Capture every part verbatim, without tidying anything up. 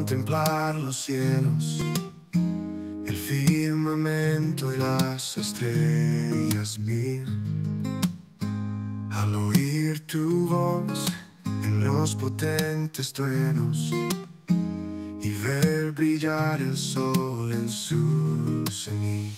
contemplar los cielos, el firmamento y las estrellas mil, al oír tu voz en los potentes truenos y ver brillar el sol en su cenit.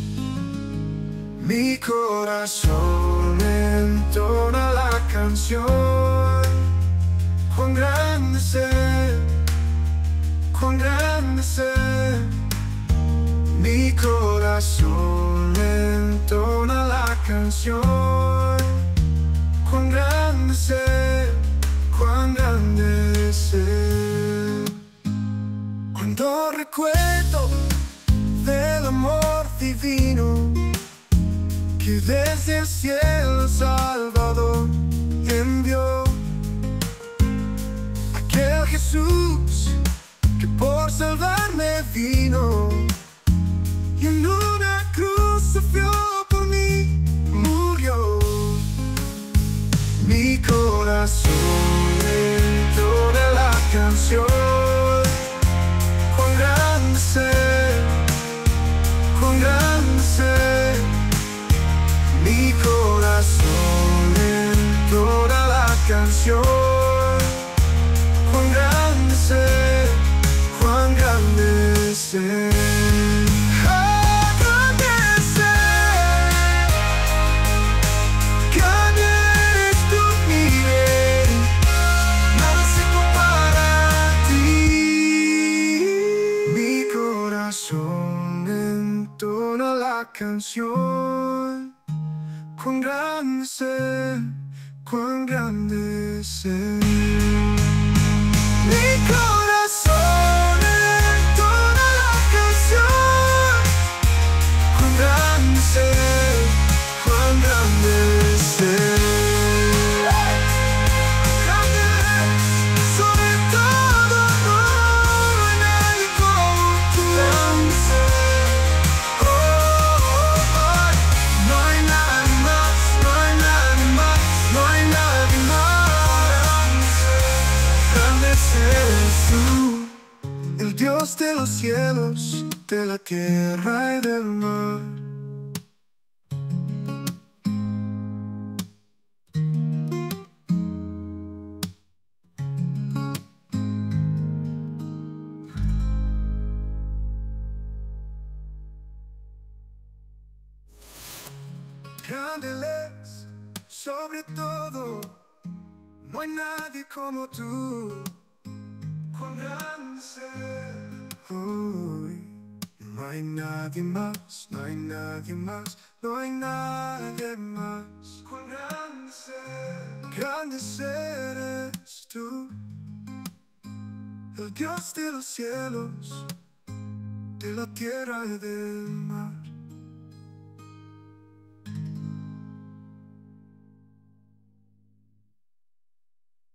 Mi corazón entona la canción: cuán grande es Él, cuán grande es Él. Mi corazón entona la canción: cuán grande es Él, cuán grande es Él. Cuando recuerdo del amor divino que desde el cielo Salvador envió, aquel Jesús que por salvarme vino y en una cruz sufrió por mí, murió. Mi corazón entona la canción: cuán grande es Él, cuán grande es Él. Mi corazón entona la canción: cuán grande es Él, cuán grande es Él. Ah, grande es Él, grande eres tú, mi Rey, nada se compara a ti. Mi corazón entona la canción: cuán grande es Él, cuán grande es Él. Mi corazón entona la canción: cuán grande es Él, cuán grande es Él. Grande es, sobre todo, no hay nadie como tú. Grande es Él. Oh, oh, oh. No hay nadie más, no hay nadie más, no hay nadie más. Grande eres tú, el Dios de los cielos, de la tierra y del mar. Grande Él es, sobre todo, no hay nadie como tú. Cuán grande es Él. Hoy no hay nadie más, no hay nadie más, no hay nadie más. Cuán grande es Él. Grande eres tú, el Dios de los cielos, de la tierra y del mar.